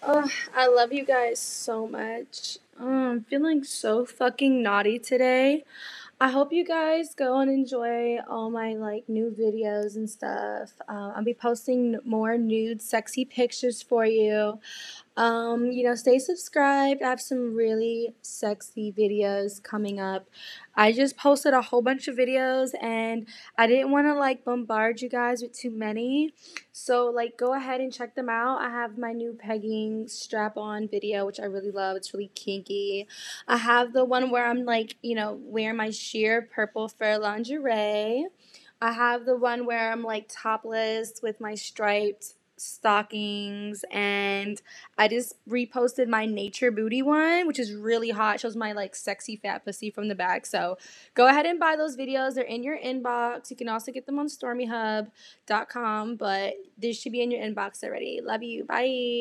I love you guys so much. I'm feeling so fucking naughty today. I hope you guys go and enjoy all my like new videos and stuff. I'll be posting more nude, sexy pictures for you. Stay subscribed. I have some really sexy videos coming up. I just posted a whole bunch of videos and I didn't want to like bombard you guys with too many. So like go ahead and check them out. I have my new pegging strap on video, which I really love. It's really kinky. I have the one where I'm like, wearing my sheer purple fur lingerie. I have the one where I'm like topless with my striped stockings, and I just reposted my nature booty one, which is really hot. It shows my like sexy fat pussy from the back. So go ahead and buy those videos. They're in your inbox. You can also get them on stormyhub.com, but this should be in your inbox already. Love you. Bye.